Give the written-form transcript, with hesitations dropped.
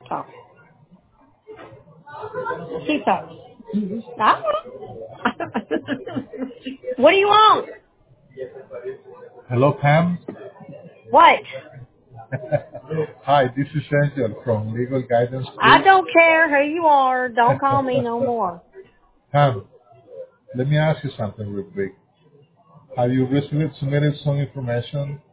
Talk. She talks. I What do you want? Hello, Pam. What? Hi, this is Angel from Legal Guidance I Group. don't care who you are. Don't call me no more. Pam, let me ask you something real quick. Have you recently submitted some information